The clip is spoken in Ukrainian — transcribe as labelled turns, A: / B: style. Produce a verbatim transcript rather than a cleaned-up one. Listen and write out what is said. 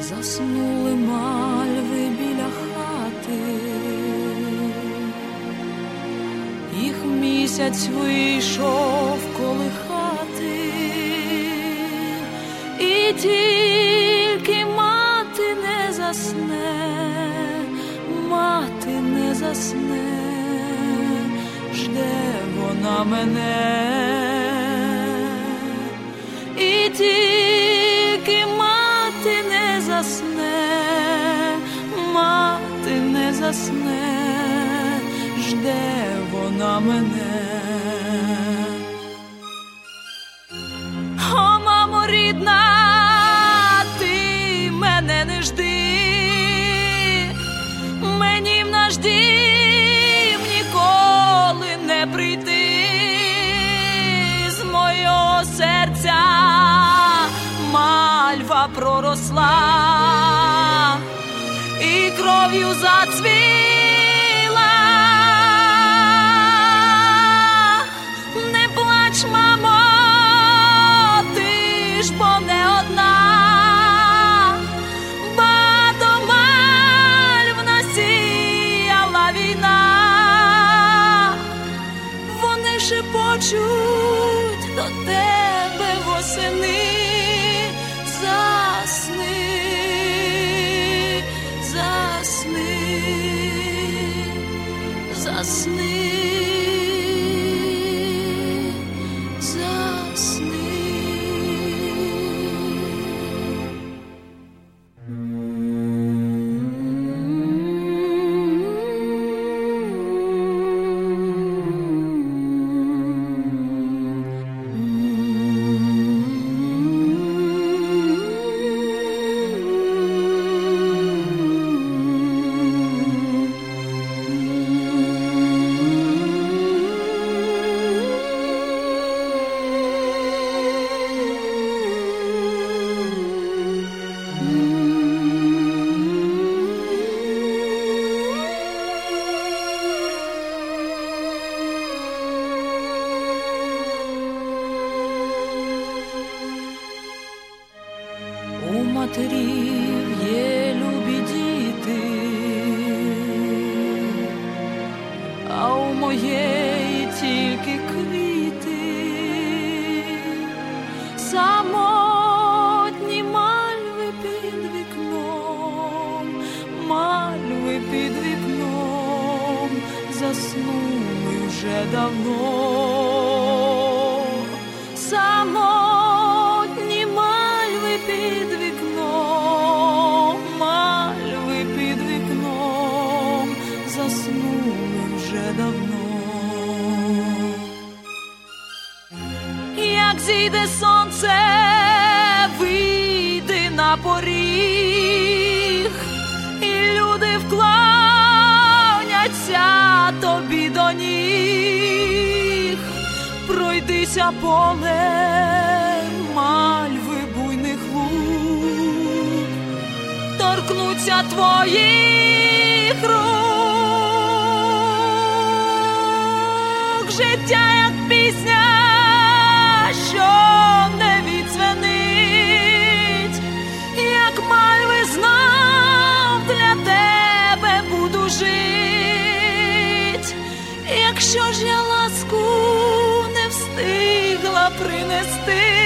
A: Заснули мальви біля хати, їх місяць вийшов колихати, і тільки мати не засне, мати не засне, жде вона мене, і тільки мати не засне, мати не засне, жде вона мене. О, мамо рідна, ти мене не жди, мені в наш дім ніколи не прийти, з мого серця мальва проросла і кров'ю зацвіла. Не плач, мамо, ти ж бо не одна, багато мальв насіяла війна, вони шепочуть до тебе восени. Засни, засни, засни, засни. У матерів є любі діти, а у моєї тільки квіти, самотні мальви під вікном, мальви під вікном, заснули вже давно. Самотні мальви під вікном, мальви під вікном, заснули вже давно. Як зійде сонце, вийди на поріг, і люди вклоняться тобі до ніг. Пройдися полем мальви буйних луг, торкнуться твоїх рук. Життя як пісня, що не відзвенить, як мальви знов для тебе буду жить. Якщо ж я ласку не встигла принести,